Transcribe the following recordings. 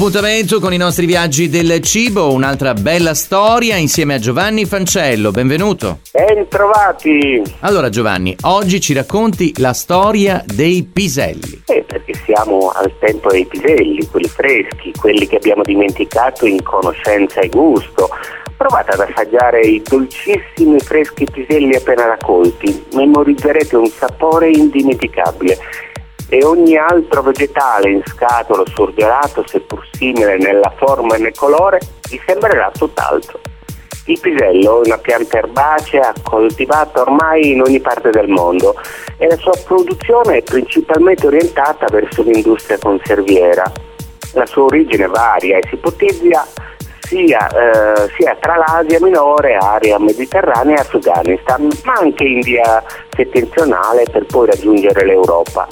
appuntamento con i nostri viaggi del cibo, un'altra bella storia insieme a Giovanni Fancello. Benvenuto. Ben trovati. Allora Giovanni, oggi ci racconti la storia dei piselli. Perché siamo al tempo dei piselli, quelli freschi, quelli che abbiamo dimenticato in conoscenza e gusto. Provate ad assaggiare i dolcissimi freschi piselli appena raccolti, memorizzerete un sapore indimenticabile. E ogni altro vegetale in scatola o surgelato, seppur simile nella forma e nel colore, vi sembrerà tutt'altro. Il pisello è una pianta erbacea coltivata ormai in ogni parte del mondo e la sua produzione è principalmente orientata verso l'industria conserviera. La sua origine varia e si ipotizza sia tra l'Asia minore, area mediterranea e Afghanistan, ma anche India settentrionale per poi raggiungere l'Europa.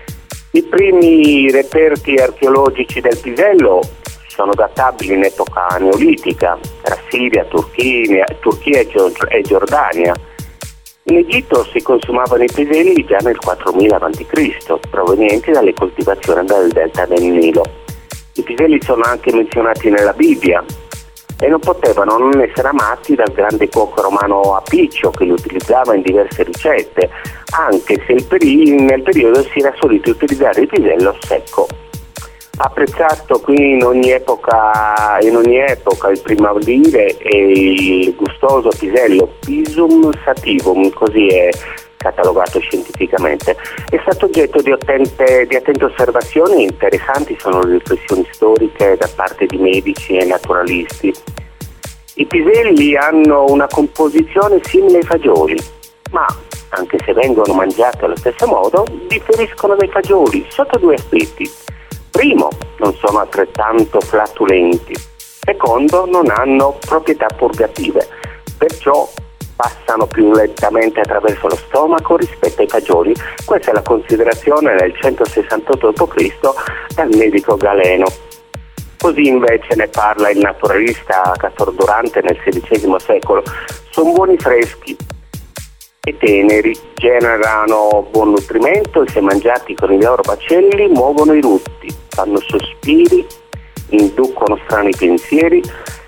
I primi reperti archeologici del pisello sono databili in epoca neolitica, tra Siria, Turchia e Giordania. In Egitto si consumavano i piselli già nel 4000 a.C., provenienti dalle coltivazioni del delta del Nilo. I piselli sono anche menzionati nella Bibbia e non potevano non essere amati dal grande cuoco romano Apiccio, che li utilizzava in diverse ricette, anche se nel periodo si era solito utilizzare il pisello secco. Apprezzato qui in ogni epoca il primavera è il gustoso pisello Pisum sativum, così è catalogato scientificamente. È stato oggetto di attente osservazioni. Interessanti sono le riflessioni storiche da parte di medici e naturalisti. I piselli hanno una composizione simile ai fagioli, ma anche se vengono mangiati allo stesso modo, differiscono dai fagioli sotto due aspetti. Primo, non sono altrettanto flatulenti. Secondo, non hanno proprietà purgative, perciò passano più lentamente attraverso lo stomaco rispetto ai fagioli. Questa è la considerazione nel 168 d.C. dal medico Galeno. Così invece ne parla il naturalista Castor Durante nel XVI secolo. Sono buoni freschi e teneri, generano buon nutrimento e se mangiati con i loro bacelli muovono i rutti, fanno sospiri, inducono strani pensieri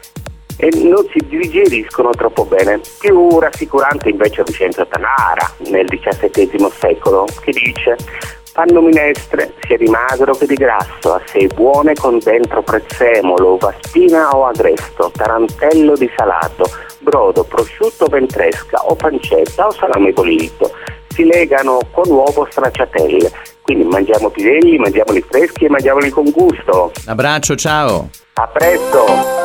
e non si digeriscono troppo bene. Più rassicurante invece è Vincenzo Tanara nel XVII secolo, che dice: fanno minestre sia di magro che di grasso, assai buone con dentro prezzemolo, uva spina o agresto, tarantello di salato, brodo, prosciutto, ventresca o pancetta o salame bollito. Si legano con uovo stracciatelle. Quindi mangiamo piselli, mangiamoli freschi e mangiamoli con gusto. Un abbraccio, ciao. A presto.